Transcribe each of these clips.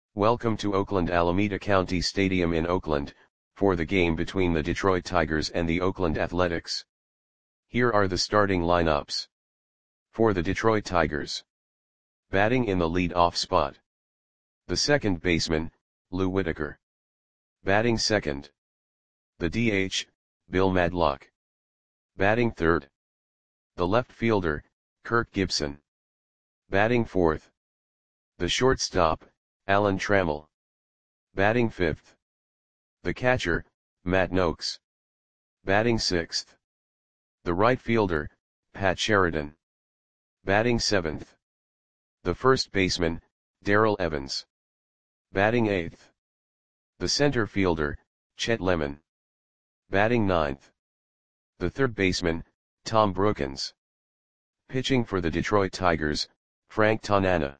Welcome to Oakland Alameda County Stadium in Oakland, for the game between the Detroit Tigers and the Oakland Athletics. Here are the starting lineups. For the Detroit Tigers. Batting in the lead-off spot. The second baseman, Lou Whitaker. Batting second. The DH, Bill Madlock. Batting third. The left fielder, Kirk Gibson. Batting fourth. The shortstop, Alan Trammell. Batting fifth. The catcher, Matt Nokes. Batting sixth. The right fielder, Pat Sheridan. Batting seventh. The first baseman, Darrell Evans. Batting eighth. The center fielder, Chet Lemon. Batting ninth. The third baseman, Tom Brookens. Pitching for the Detroit Tigers, Frank Tanana.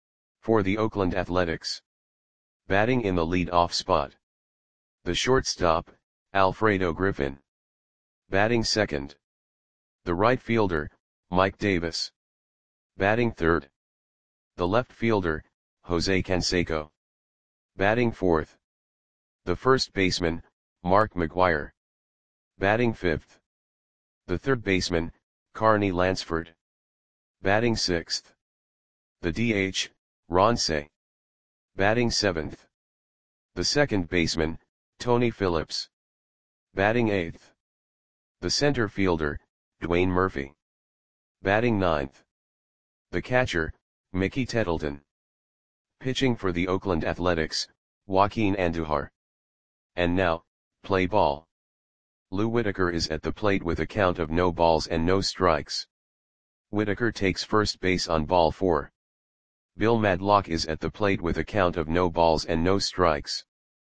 For the Oakland Athletics. Batting in the lead-off spot. The shortstop, Alfredo Griffin. Batting second. The right fielder, Mike Davis. Batting third. The left fielder, Jose Canseco. Batting fourth. The first baseman, Mark McGwire. Batting fifth. The third baseman, Carney Lansford. Batting sixth. The DH, Ron Cey. Batting seventh. The second baseman, Tony Phillips. Batting eighth. The center fielder, Dwayne Murphy. Batting ninth. The catcher, Mickey Tettleton. Pitching for the Oakland Athletics, Joaquin Andujar. And now, play ball. Lou Whitaker is at the plate with a count of no balls and no strikes. Whitaker takes first base on ball 4. Bill Madlock is at the plate with a count of no balls and no strikes.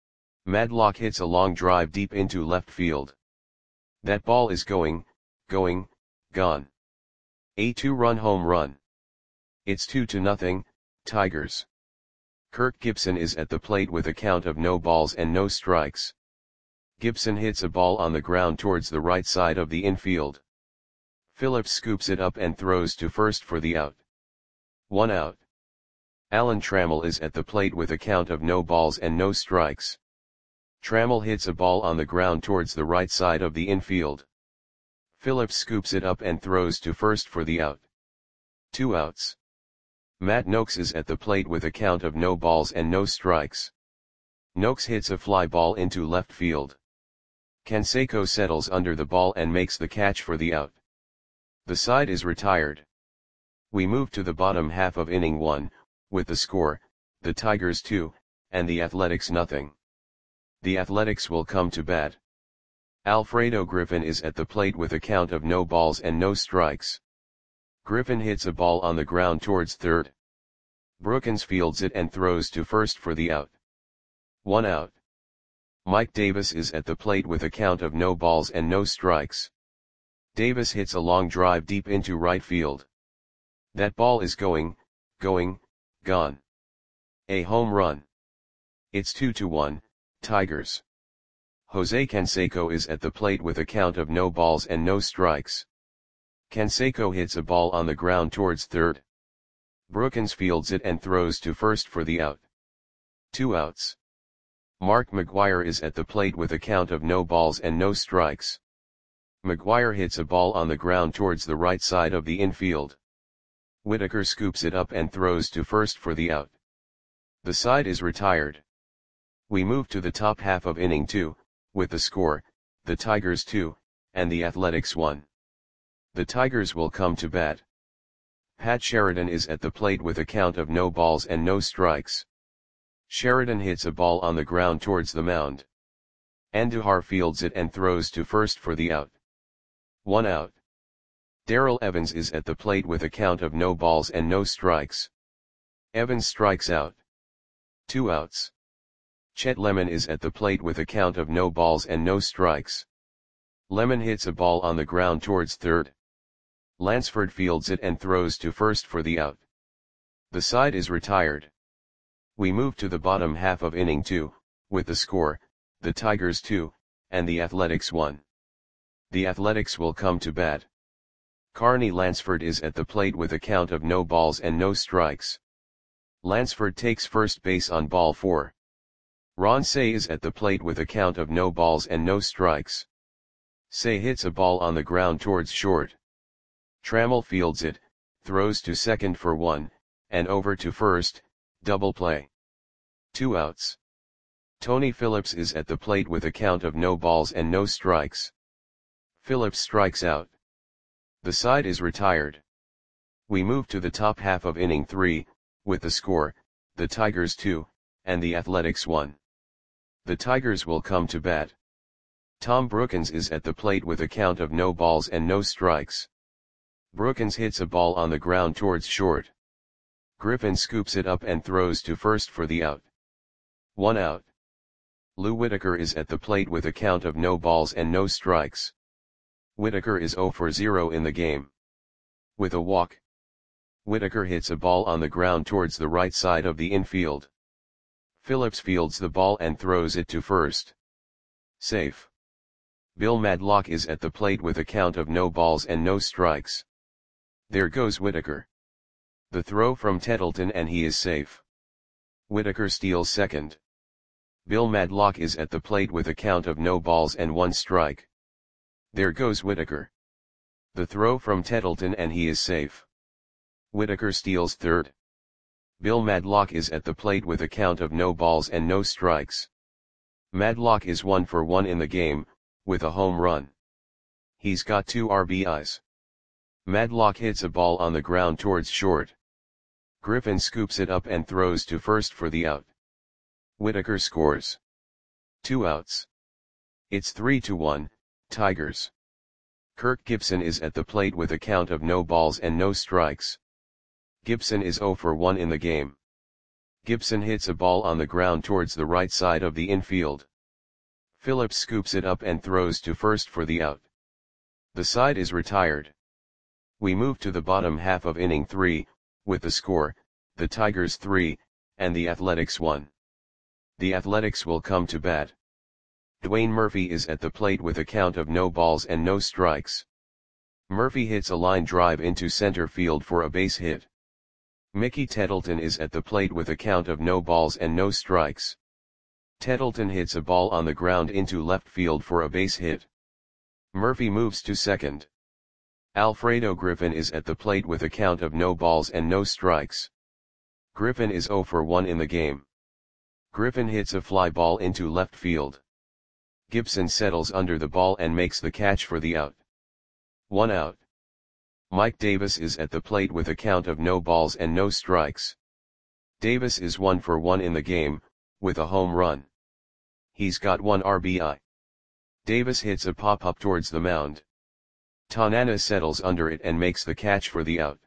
Madlock hits a long drive deep into left field. That ball is gone. A 2-run home run. It's 2-0, Tigers. Kirk Gibson is at the plate with a count of no balls and no strikes. Gibson hits a ball on the ground towards the right side of the infield. Phillips scoops it up and throws to first for the out. 1 out. Alan Trammell is at the plate with a count of no balls and no strikes. Trammell hits a ball on the ground towards the right side of the infield. Phillips scoops it up and throws to first for the out. 2 outs. Matt Nokes is at the plate with a count of no balls and no strikes. Nokes hits a fly ball into left field. Canseco settles under the ball and makes the catch for the out. The side is retired. We move to the bottom half of inning 1, with the score, the Tigers 2, and the Athletics nothing. The Athletics will come to bat. Alfredo Griffin is at the plate with a count of no balls and no strikes. Griffin hits a ball on the ground towards third. Brookens fields it and throws to first for the out. 1 out. Mike Davis is at the plate with a count of no balls and no strikes. Davis hits a long drive deep into right field. That ball is gone. A home run. It's 2-1, Tigers. Jose Canseco is at the plate with a count of no balls and no strikes. Canseco hits a ball on the ground towards third. Brookens fields it and throws to first for the out. 2 outs. Mark McGwire is at the plate with a count of no balls and no strikes. McGwire hits a ball on the ground towards the right side of the infield. Whitaker scoops it up and throws to first for the out. The side is retired. We move to the top half of inning 2, with the score, the Tigers 2, and the Athletics 1. The Tigers will come to bat. Pat Sheridan is at the plate with a count of no balls and no strikes. Sheridan hits a ball on the ground towards the mound. Andujar fields it and throws to first for the out. 1 out. Darrell Evans is at the plate with a count of no balls and no strikes. Evans strikes out. 2 outs. Chet Lemon is at the plate with a count of no balls and no strikes. Lemon hits a ball on the ground towards third. Lansford fields it and throws to first for the out. The side is retired. We move to the bottom half of inning 2, with the score, the Tigers 2, and the Athletics 1. The Athletics will come to bat. Carney Lansford is at the plate with a count of no balls and no strikes. Lansford takes first base on ball 4. Ron Say is at the plate with a count of no balls and no strikes. Say hits a ball on the ground towards short. Trammell fields it, throws to second for 1, and over to first, double play. 2 outs. Tony Phillips is at the plate with a count of no balls and no strikes. Phillips strikes out. The side is retired. We move to the top half of inning 3, with the score, the Tigers 2, and the Athletics 1. The Tigers will come to bat. Tom Brookins is at the plate with a count of no balls and no strikes. Brookins hits a ball on the ground towards short. Griffin scoops it up and throws to first for the out. 1 out. Lou Whitaker is at the plate with a count of no balls and no strikes. Whitaker is 0 for 0 in the game. With a walk, Whitaker hits a ball on the ground towards the right side of the infield. Phillips fields the ball and throws it to first. Safe. Bill Madlock is at the plate with a count of no balls and no strikes. There goes Whitaker. The throw from Tettleton and he is safe. Whitaker steals second. Bill Madlock is at the plate with a count of no balls and 1 strike. There goes Whitaker. The throw from Tettleton and he is safe. Whitaker steals third. Bill Madlock is at the plate with a count of no balls and no strikes. Madlock is 1 for 1 in the game, with a home run. He's got 2 RBIs. Madlock hits a ball on the ground towards short. Griffin scoops it up and throws to first for the out. Whitaker scores. 2 outs. It's 3-1, Tigers. Kirk Gibson is at the plate with a count of no balls and no strikes. Gibson is 0 for 1 in the game. Gibson hits a ball on the ground towards the right side of the infield. Phillips scoops it up and throws to first for the out. The side is retired. We move to the bottom half of inning 3, with the score, the Tigers 3, and the Athletics 1. The Athletics will come to bat. Dwayne Murphy is at the plate with a count of no balls and no strikes. Murphy hits a line drive into center field for a base hit. Mickey Tettleton is at the plate with a count of no balls and no strikes. Tettleton hits a ball on the ground into left field for a base hit. Murphy moves to second. Alfredo Griffin is at the plate with a count of no balls and no strikes. Griffin is 0 for 1 in the game. Griffin hits a fly ball into left field. Gibson settles under the ball and makes the catch for the out. 1 out. Mike Davis is at the plate with a count of no balls and no strikes. Davis is 1 for 1 in the game, with a home run. He's got 1 RBI. Davis hits a pop-up towards the mound. Tanana settles under it and makes the catch for the out.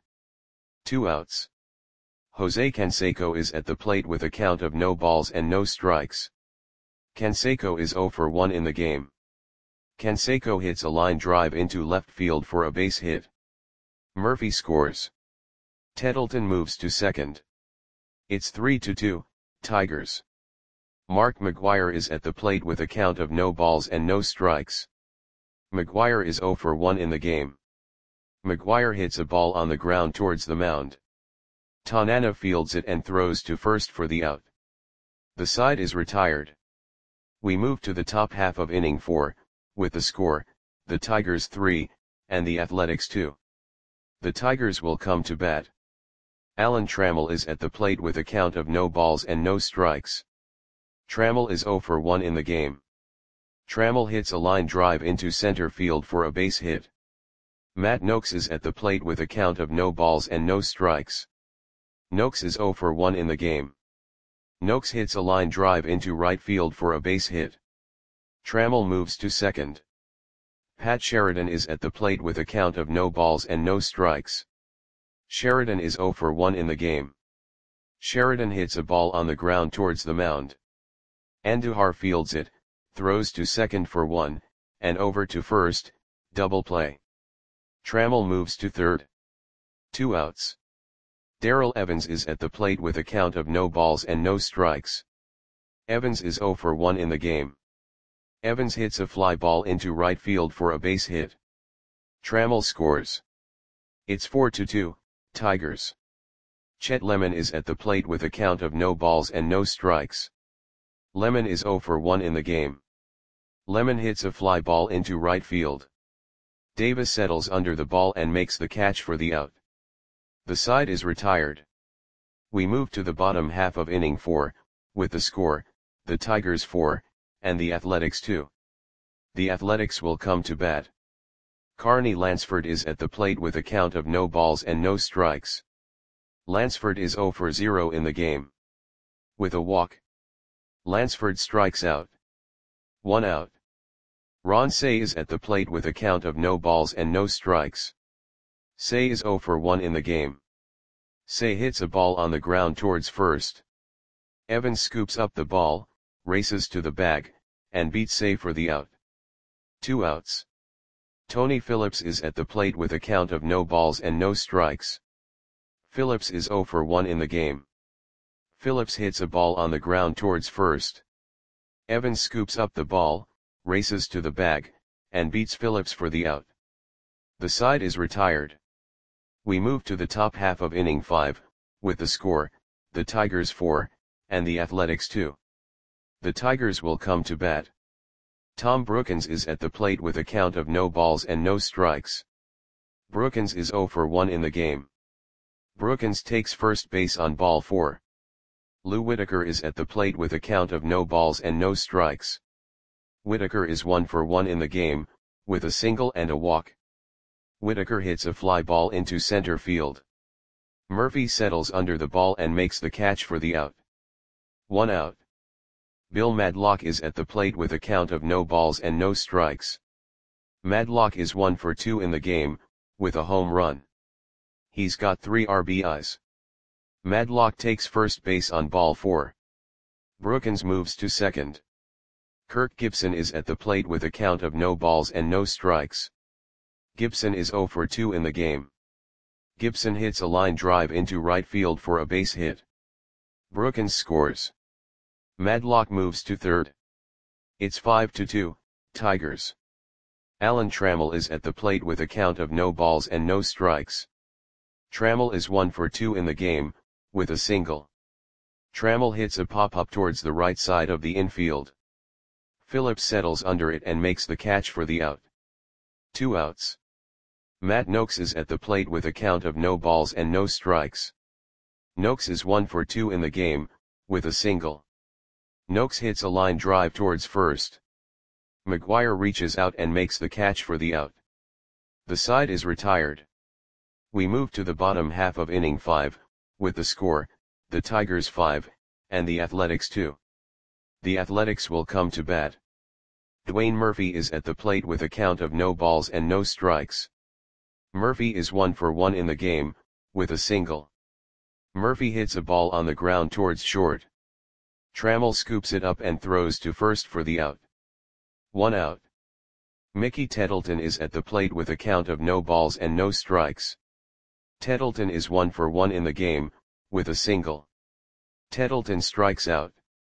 2 outs. Jose Canseco is at the plate with a count of no balls and no strikes. Canseco is 0 for 1 in the game. Canseco hits a line drive into left field for a base hit. Murphy scores. Tettleton moves to second. It's 3-2, Tigers. Mark McGwire is at the plate with a count of no balls and no strikes. McGwire is 0 for 1 in the game. McGwire hits a ball on the ground towards the mound. Tanana fields it and throws to first for the out. The side is retired. We move to the top half of inning 4, with the score, the Tigers 3, and the Athletics 2. The Tigers will come to bat. Alan Trammell is at the plate with a count of no balls and no strikes. Trammell is 0 for 1 in the game. Trammell hits a line drive into center field for a base hit. Matt Noakes is at the plate with a count of no balls and no strikes. Noakes is 0 for 1 in the game. Noakes hits a line drive into right field for a base hit. Trammell moves to second. Pat Sheridan is at the plate with a count of no balls and no strikes. Sheridan is 0 for 1 in the game. Sheridan hits a ball on the ground towards the mound. Andujar fields it, throws to second for 1, and over to first, double play. Trammell moves to third. 2 outs. Darrell Evans is at the plate with a count of no balls and no strikes. Evans is 0 for 1 in the game. Evans hits a fly ball into right field for a base hit. Trammell scores. It's 4-2, Tigers. Chet Lemon is at the plate with a count of no balls and no strikes. Lemon is 0 for 1 in the game. Lemon hits a fly ball into right field. Davis settles under the ball and makes the catch for the out. The side is retired. We move to the bottom half of inning 4, with the score, the Tigers 4, and the Athletics 2. The Athletics will come to bat. Carney Lansford is at the plate with a count of no balls and no strikes. Lansford is 0 for 0 in the game. With a walk, Lansford strikes out. 1 out. Ron Cey is at the plate with a count of no balls and no strikes. Cey is 0 for 1 in the game. Cey hits a ball on the ground towards first. Evans scoops up the ball, races to the bag, and beats Cey for the out. 2 outs. Tony Phillips is at the plate with a count of no balls and no strikes. Phillips is 0 for 1 in the game. Phillips hits a ball on the ground towards first. Evans scoops up the ball, races to the bag, and beats Phillips for the out. The side is retired. We move to the top half of inning 5, with the score, the Tigers 4, and the Athletics 2. The Tigers will come to bat. Tom Brookins is at the plate with a count of no balls and no strikes. Brookins is 0 for 1 in the game. Brookins takes first base on ball 4. Lou Whitaker is at the plate with a count of no balls and no strikes. Whitaker is 1 for 1 in the game, with a single and a walk. Whitaker hits a fly ball into center field. Murphy settles under the ball and makes the catch for the out. 1 out. Bill Madlock is at the plate with a count of no balls and no strikes. Madlock is 1 for 2 in the game, with a home run. He's got 3 RBIs. Madlock takes first base on ball 4. Brookins moves to second. Kirk Gibson is at the plate with a count of no balls and no strikes. Gibson is 0 for 2 in the game. Gibson hits a line drive into right field for a base hit. Brookins scores. Madlock moves to third. It's 5-2, Tigers. Alan Trammell is at the plate with a count of no balls and no strikes. Trammell is 1 for 2 in the game, with a single. Trammell hits a pop-up towards the right side of the infield. Phillips settles under it and makes the catch for the out. 2 outs. Matt Noakes is at the plate with a count of no balls and no strikes. Noakes is 1 for 2 in the game, with a single. Noakes hits a line drive towards first. McGuire reaches out and makes the catch for the out. The side is retired. We move to the bottom half of inning 5, with the score, the Tigers 5, and the Athletics 2. The Athletics will come to bat. Dwayne Murphy is at the plate with a count of no balls and no strikes. Murphy is 1 for 1 in the game, with a single. Murphy hits a ball on the ground towards short. Trammell scoops it up and throws to first for the out. 1 out. Mickey Tettleton is at the plate with a count of no balls and no strikes. Tettleton is 1 for 1 in the game, with a single. Tettleton strikes out.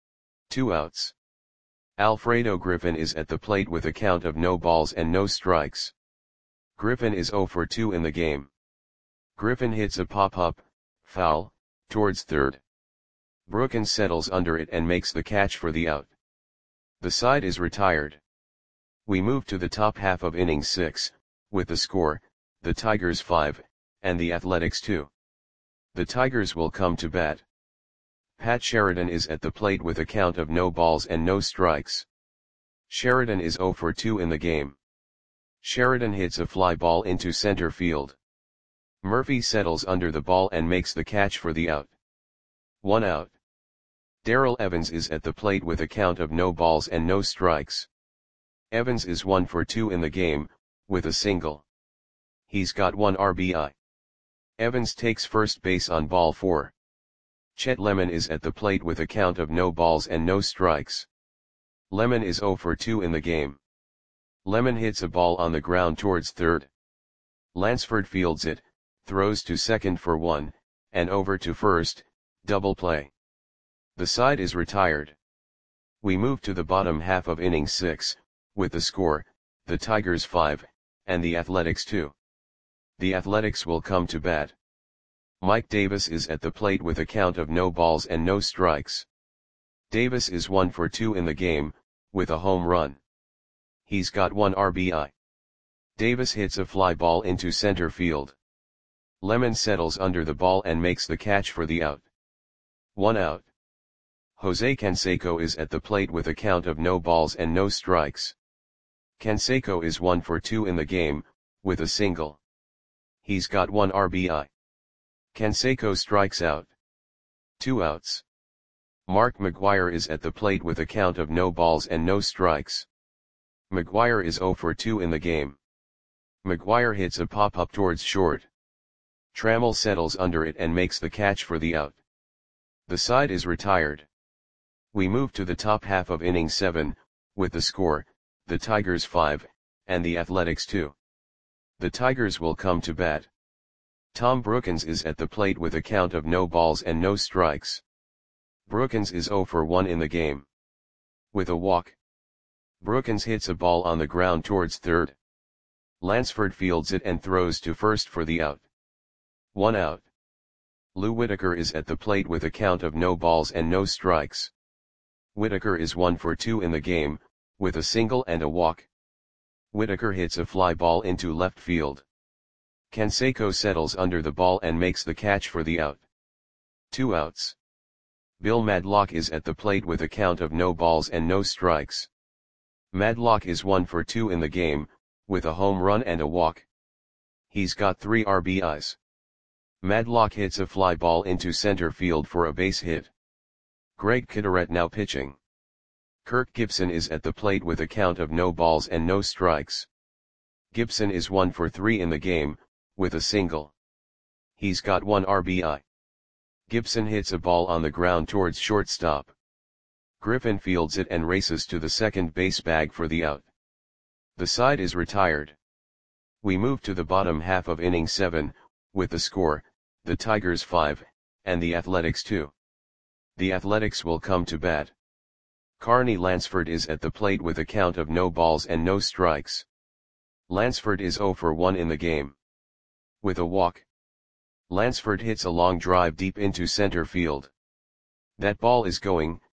2 outs. Alfredo Griffin is at the plate with a count of no balls and no strikes. Griffin is 0 for 2 in the game. Griffin hits a pop-up, foul, towards third. Brookins settles under it and makes the catch for the out. The side is retired. We move to the top half of inning 6, with the score, the Tigers 5, and the Athletics 2. The Tigers will come to bat. Pat Sheridan is at the plate with a count of no balls and no strikes. Sheridan is 0 for 2 in the game. Sheridan hits a fly ball into center field. Murphy settles under the ball and makes the catch for the out. 1 out. Darrell Evans is at the plate with a count of no balls and no strikes. Evans is 1 for 2 in the game, with a single. He's got 1 RBI. Evans takes first base on ball 4. Chet Lemon is at the plate with a count of no balls and no strikes. Lemon is 0 for 2 in the game. Lemon hits a ball on the ground towards third. Lansford fields it, throws to second for 1, and over to first, double play. The side is retired. We move to the bottom half of inning 6, with the score, the Tigers 5, and the Athletics 2. The Athletics will come to bat. Mike Davis is at the plate with a count of no balls and no strikes. Davis is 1 for 2 in the game, with a home run. He's got 1 RBI. Davis hits a fly ball into center field. Lemon settles under the ball and makes the catch for the out. 1 out. Jose Canseco is at the plate with a count of no balls and no strikes. Canseco is 1 for 2 in the game, with a single. He's got 1 RBI. Canseco strikes out. 2 outs. Mark McGwire is at the plate with a count of no balls and no strikes. McGwire is 0 for 2 in the game. McGwire hits a pop-up towards short. Trammell settles under it and makes the catch for the out. The side is retired. We move to the top half of inning 7, with the score, the Tigers 5, and the Athletics 2. The Tigers will come to bat. Tom Brookens is at the plate with a count of no balls and no strikes. Brookens is 0 for 1 in the game. With a walk. Brookens hits a ball on the ground towards third. Lansford fields it and throws to first for the out. 1 out. Lou Whitaker is at the plate with a count of no balls and no strikes. Whitaker is 1 for 2 in the game, with a single and a walk. Whitaker hits a fly ball into left field. Canseco settles under the ball and makes the catch for the out. 2 outs. Bill Madlock is at the plate with a count of no balls and no strikes. Madlock is 1 for 2 in the game, with a home run and a walk. He's got 3 RBIs. Madlock hits a fly ball into center field for a base hit. Greg Kitteret now pitching. Kirk Gibson is at the plate with a count of no balls and no strikes. Gibson is 1 for 3 in the game, with a single. He's got 1 RBI. Gibson hits a ball on the ground towards shortstop. Griffin fields it and races to the second base bag for the out. The side is retired. We move to the bottom half of inning 7, with the score, the Tigers 5, and the Athletics 2. The Athletics will come to bat. Carney Lansford is at the plate with a count of no balls and no strikes. Lansford is 0 for 1 in the game. With a walk. Lansford hits a long drive deep into center field. That ball is gone.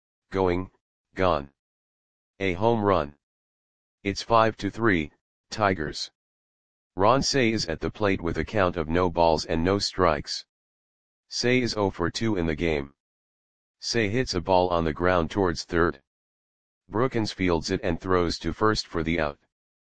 A home run. It's 5-3, Tigers. Ron Cey is at the plate with a count of no balls and no strikes. Cey is 0 for 2 in the game. Cey hits a ball on the ground towards third. Brookens fields it and throws to first for the out.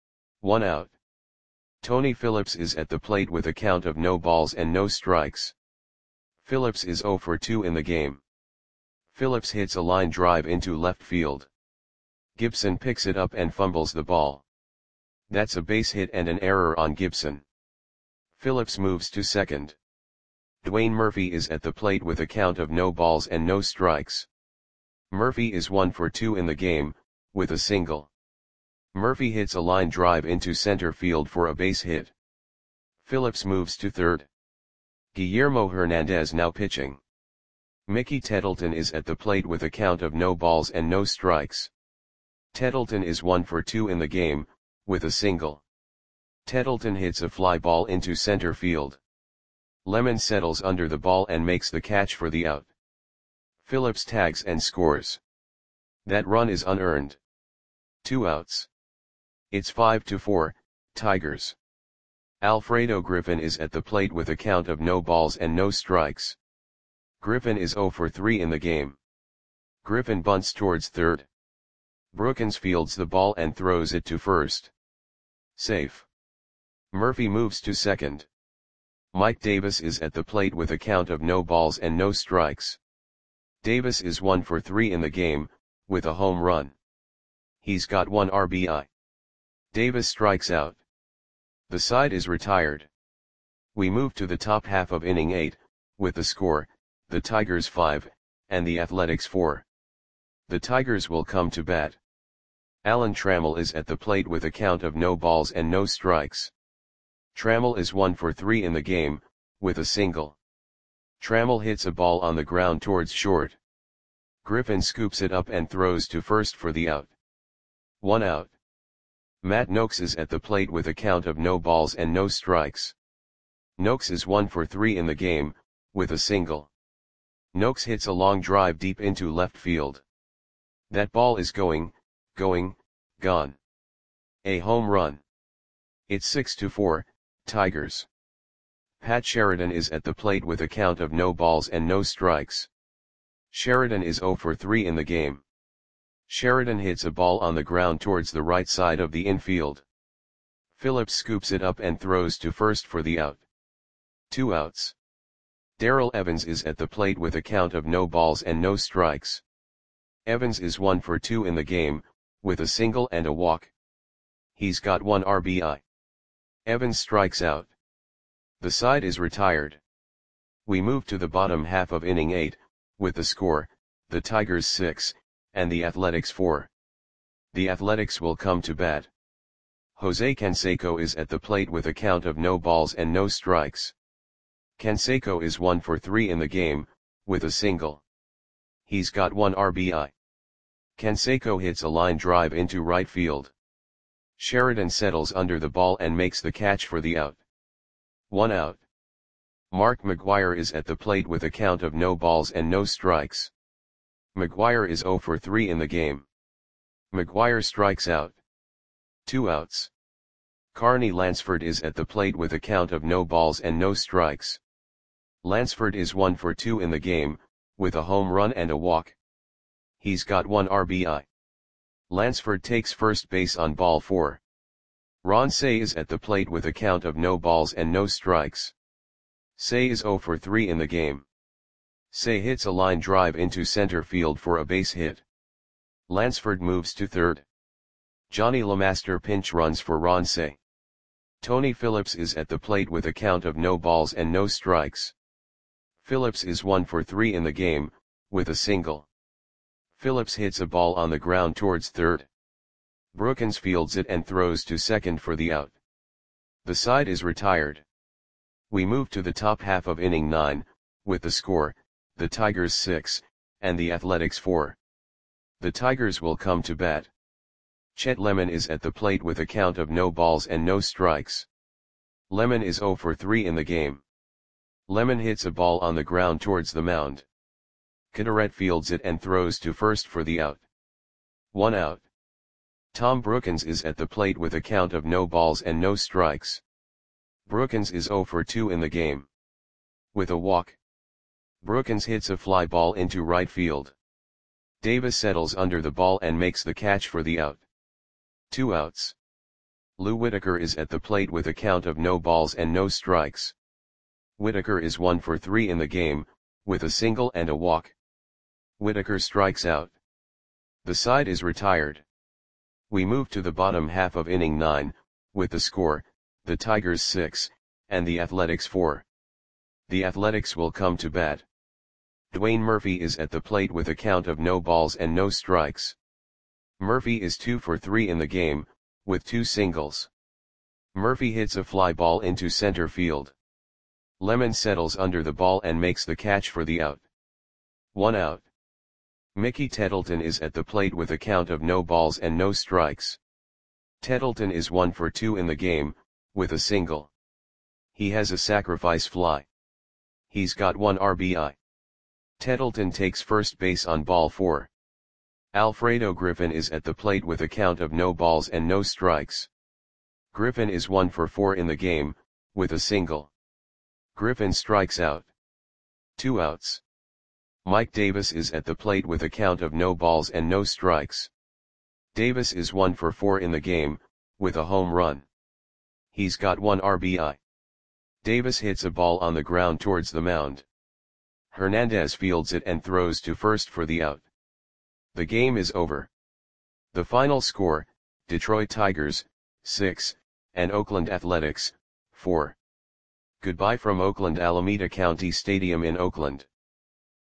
1 out. Tony Phillips is at the plate with a count of no balls and no strikes. Phillips is 0 for 2 in the game. Phillips hits a line drive into left field. Gibson picks it up and fumbles the ball. That's a base hit and an error on Gibson. Phillips moves to second. Dwayne Murphy is at the plate with a count of no balls and no strikes. Murphy is 1 for 2 in the game, with a single. Murphy hits a line drive into center field for a base hit. Phillips moves to third. Guillermo Hernandez now pitching. Mickey Tettleton is at the plate with a count of no balls and no strikes. Tettleton is 1 for 2 in the game, with a single. Tettleton hits a fly ball into center field. Lemon settles under the ball and makes the catch for the out. Phillips tags and scores. That run is unearned. 2 outs. It's 5-4, Tigers. Alfredo Griffin is at the plate with a count of no balls and no strikes. Griffin is 0 for 3 in the game. Griffin bunts towards third. Brookens fields the ball and throws it to first. Safe. Murphy moves to second. Mike Davis is at the plate with a count of no balls and no strikes. Davis is 1 for 3 in the game, with a home run. He's got 1 RBI. Davis strikes out. The side is retired. We move to the top half of inning 8, with the score, the Tigers 5, and the Athletics 4. The Tigers will come to bat. Alan Trammell is at the plate with a count of no balls and no strikes. Trammell is 1 for 3 in the game, with a single. Trammell hits a ball on the ground towards short. Griffin scoops it up and throws to first for the out. 1 out. Matt Noakes is at the plate with a count of no balls and no strikes. Noakes is 1 for 3 in the game, with a single. Noakes hits a long drive deep into left field. That ball is going, gone. A home run. It's 6-4, Tigers. Pat Sheridan is at the plate with a count of no balls and no strikes. Sheridan is 0 for 3 in the game. Sheridan hits a ball on the ground towards the right side of the infield. Phillips scoops it up and throws to first for the out. 2 outs. Darrell Evans is at the plate with a count of no balls and no strikes. Evans is 1 for 2 in the game, with a single and a walk. He's got 1 RBI. Evans strikes out. The side is retired. We move to the bottom half of inning 8, with the score, the Tigers 6, and the Athletics 4. The Athletics will come to bat. Jose Canseco is at the plate with a count of no balls and no strikes. Canseco is 1 for 3 in the game, with a single. He's got 1 RBI. Canseco hits a line drive into right field. Sheridan settles under the ball and makes the catch for the out. 1 out. Mark McGwire is at the plate with a count of no balls and no strikes. McGwire is 0 for 3 in the game. McGwire strikes out. 2 outs. Carney Lansford is at the plate with a count of no balls and no strikes. Lansford is 1 for 2 in the game, with a home run and a walk. He's got 1 RBI. Lansford takes first base on ball 4. Ron Cey is at the plate with a count of no balls and no strikes. Cey is 0 for 3 in the game. Cey hits a line drive into center field for a base hit. Lansford moves to third. Johnny LeMaster pinch runs for Ron Cey. Tony Phillips is at the plate with a count of no balls and no strikes. Phillips is 1 for 3 in the game, with a single. Phillips hits a ball on the ground towards third. Brookins fields it and throws to second for the out. The side is retired. We move to the top half of inning 9, with the score, the Tigers 6, and the Athletics 4. The Tigers will come to bat. Chet Lemon is at the plate with a count of no balls and no strikes. Lemon is 0 for 3 in the game. Lemon hits a ball on the ground towards the mound. Caderet fields it and throws to first for the out. 1 out. Tom Brookins is at the plate with a count of no balls and no strikes. Brookins is 0 for 2 in the game. With a walk. Brookins hits a fly ball into right field. Davis settles under the ball and makes the catch for the out. 2 outs. Lou Whitaker is at the plate with a count of no balls and no strikes. Whitaker is 1 for 3 in the game, with a single and a walk. Whitaker strikes out. The side is retired. We move to the bottom half of inning 9, with the score, the Tigers 6, and the Athletics 4. The Athletics will come to bat. Dwayne Murphy is at the plate with a count of no balls and no strikes. Murphy is 2 for 3 in the game, with 2 singles. Murphy hits a fly ball into center field. Lemon settles under the ball and makes the catch for the out. 1 out. Mickey Tettleton is at the plate with a count of no balls and no strikes. Tettleton is 1 for 2 in the game, with a single. He has a sacrifice fly. He's got 1 RBI. Tettleton takes first base on ball 4. Alfredo Griffin is at the plate with a count of no balls and no strikes. Griffin is 1 for 4 in the game, with a single. Griffin strikes out. 2 outs. Mike Davis is at the plate with a count of no balls and no strikes. Davis is 1 for 4 in the game, with a home run. He's got 1 RBI. Davis hits a ball on the ground towards the mound. Hernandez fields it and throws to first for the out. The game is over. The final score, Detroit Tigers, 6, and Oakland Athletics, 4. Goodbye from Oakland Alameda County Stadium in Oakland.